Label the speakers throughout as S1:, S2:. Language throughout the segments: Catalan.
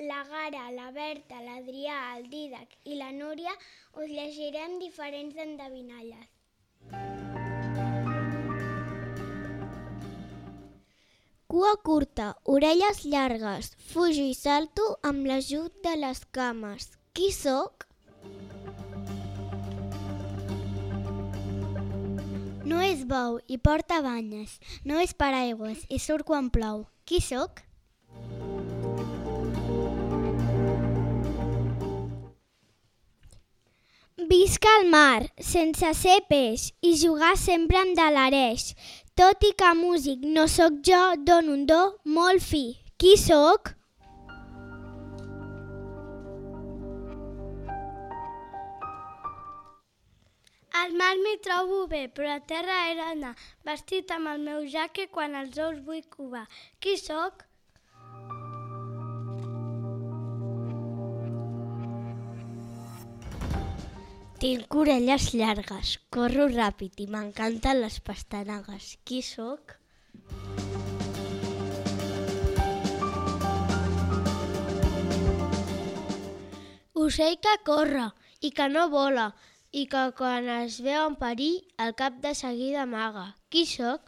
S1: la Gara, la Berta, l'Adrià, el Dídac i la Núria us llegirem diferents endevinalles. Cua curta, orelles llargues, fujo i salto amb l'ajut de les cames. Qui sóc? No és bou i porta banyes, no és paraigües i surt quan plou. Qui sóc? Visc al mar, sense ser peix, i jugar sempre em delareix. Tot i que músic no sóc jo, dono un do molt fi. Qui sóc? Al mar m'hi trobo bé, però a terra he d'anar, vestit amb el meu jaque quan els ous vull covar. Qui sóc? Tinc orelles llargues, corro ràpid i m'encanten les pastanagues. Qui sóc? Ocell que corre i que no vola i que quan es veu en perill el cap de seguida amaga. Qui sóc?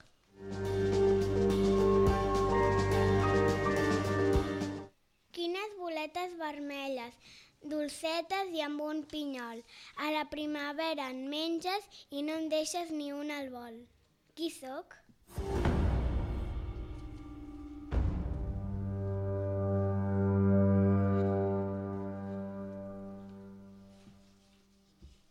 S1: Quines boletes vermelles, dolcetes i amb un pinyol. A la primavera en menges i no en deixes ni un al vol. Qui sóc?